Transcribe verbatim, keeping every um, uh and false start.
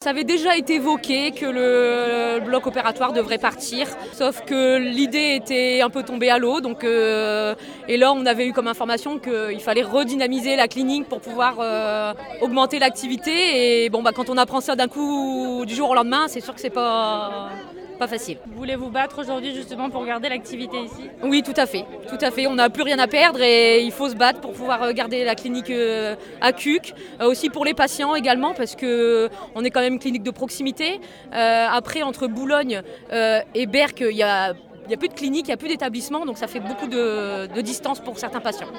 Ça avait déjà été évoqué que le bloc opératoire devrait partir, sauf que l'idée était un peu tombée à l'eau. Donc, euh, et là, on avait eu comme information qu'il fallait redynamiser la clinique pour pouvoir euh, augmenter l'activité. Et bon, bah, quand on apprend ça d'un coup, du jour au lendemain, c'est sûr que c'est pas... pas facile. Vous voulez vous battre aujourd'hui justement pour garder l'activité ici ? Oui, tout à fait. Tout à fait. On n'a plus rien à perdre et il faut se battre pour pouvoir garder la clinique à Cuques. Euh, aussi pour les patients également parce qu'on est quand même une clinique de proximité. Euh, après, entre Boulogne euh, et Berck, il y a, il y a plus de clinique, il n'y a plus d'établissement, donc ça fait beaucoup de, de distance pour certains patients.